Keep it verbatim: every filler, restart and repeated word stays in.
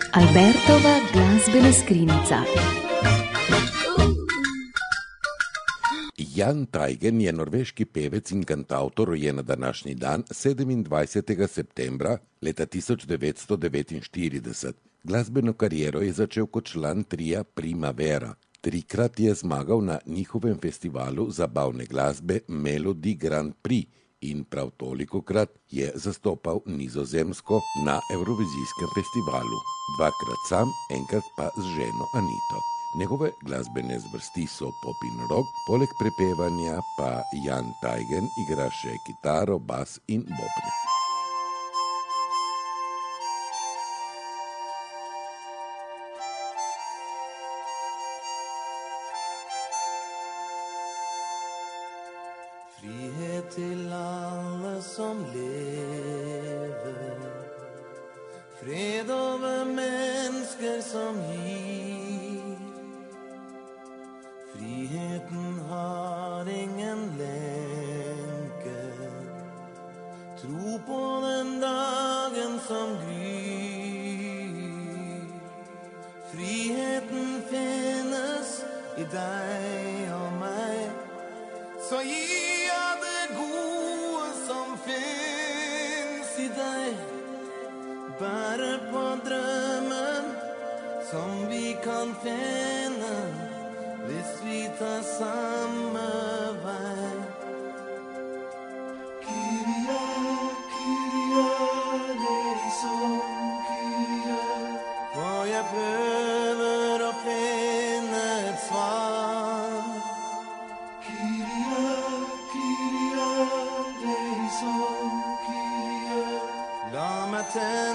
Albertova glazbena skrinjica. Jan Teigen je norveški pevec in kantavtor, rojen na današnji dan, sedemindvajsetega septembra leta tisoč devetsto devetinštirideset. Glasbeno kariero je začel kot član tria Primavera. Trikrat je zmagal na njihovem festivalu zabavne glasbe Melodi Grand Prix in prav tolikokrat je zastopal Nizozemsko na Evrovizijskem festivalu. Dvakrat sam, enkrat pa z ženo Anito. Njegove glasbene zvrsti so pop in rock, poleg prepevanja pa Jan Teigen igra še kitaro, bas in bobne. Frihet til alle som lever, fred over mennesker som gir. Friheten har ingen lenke, tro på den dagen som gryr. Friheten finnes i deg og meg, så gi i deg, bære på drømmen som vi kan finne hvis vi tar samme vei. Kyrie, Kyrie, eleison, Kyrie. For jeg prøver å finne et svar. Kyrie, Kyrie, eleison, la meg til